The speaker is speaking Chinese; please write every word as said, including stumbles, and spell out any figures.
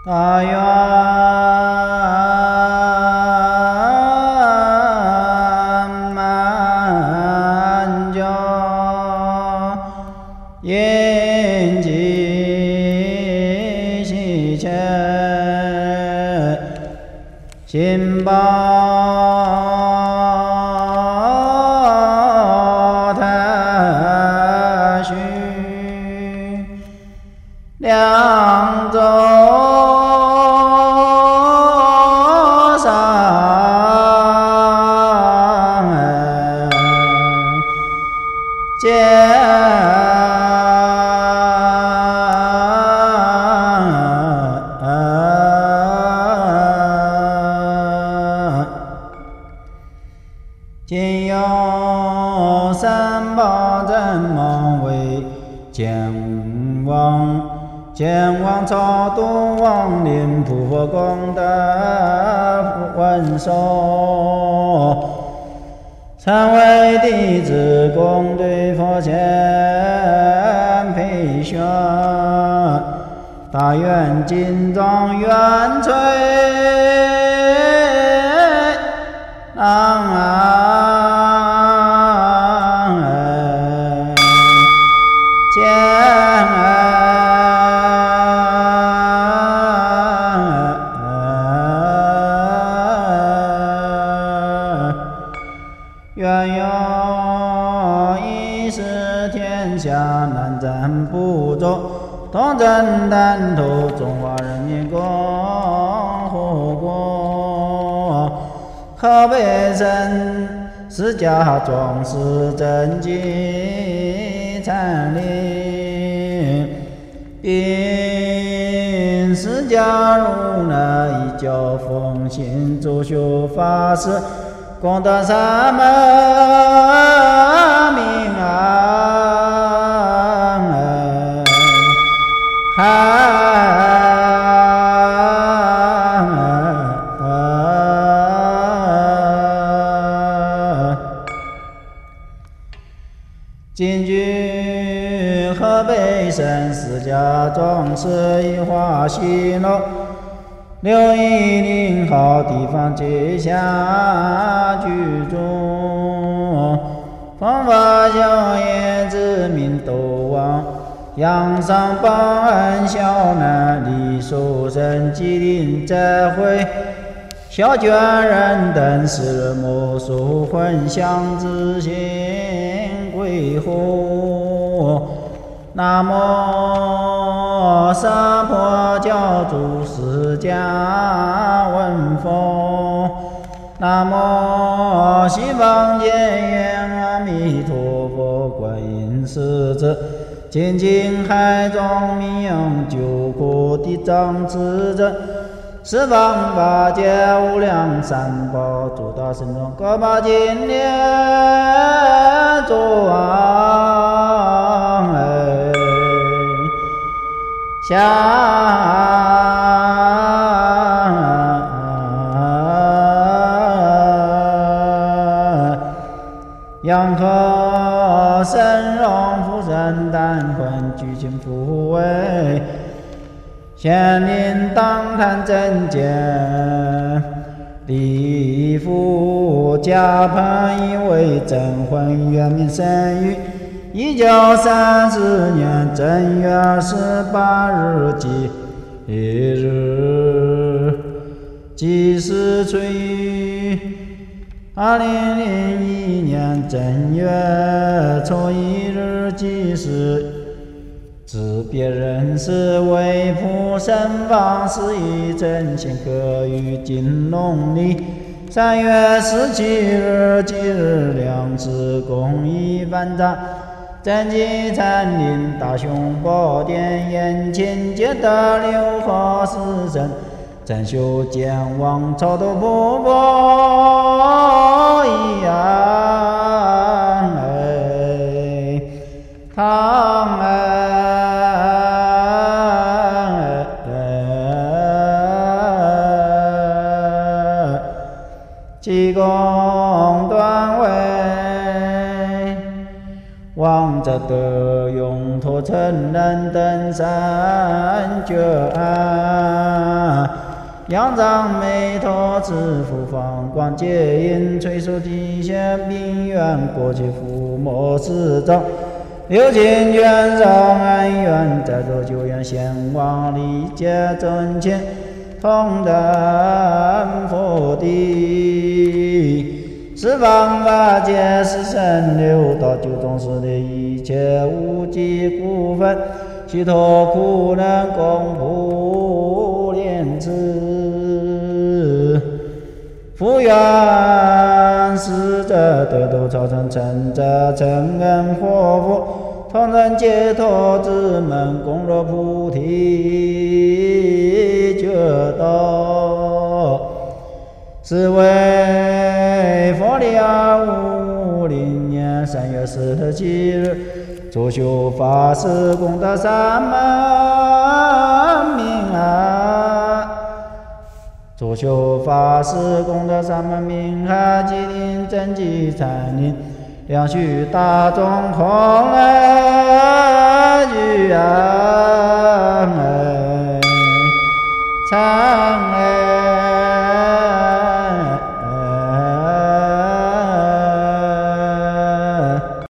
大愿满教，严集西切，心报太虚，两周今有三宝真梦为见王，见王超度亡灵普佛功德文殊，参为弟子共对佛前培宣，大愿金装圆垂啊愿有一时天下难占不着，同征丹头中华人民共和国，河北省释迦庄司真迹参领，因释迦如来一教奉行主修法师，功德三门明安，今居河北省释迦庄司一花西楼六一零号地方街下居住，方法小叶子名斗王，阳上报恩小男李寿生吉林再会，小卷人等是魔术混相之心归护。南无萨婆教主释迦文佛，南无西方见愿阿弥陀佛观音世子，精进海中明用救苦地藏智者，十方八界无量三宝，诸大神众各把金莲作王哎，下阳克神容福神丹魂具情福位，显灵当坛真见，礼服加盘以为真魂圆明神语，一九三十年正月二十八日即一日，即是春雨。二零零一年正月初一日即是自别人是为普生方是以真心可于今农历三月十七日即日两次公益万丈，真迹参领大雄宝殿眼前皆得六合四神，真修见王超度普佛一样哎，唐哎，济公端位王往则得永脱成人登山觉啊！仰仗眉头自负方光接引垂手极限明远过去抚摸四照六亲眷上安远在座久远贤王礼节尊前同登佛地十方法界是神流到九种时的一切无极故分须陀苦能共普莲智福愿使者得度超生成者成恩活佛同人解脱之门共若菩提觉道是为佛力二五零年三月十七日主修法师功德三门名啊主修法师功德三门名啊吉林真迹禅林两须大众同来聚啊哎禅哎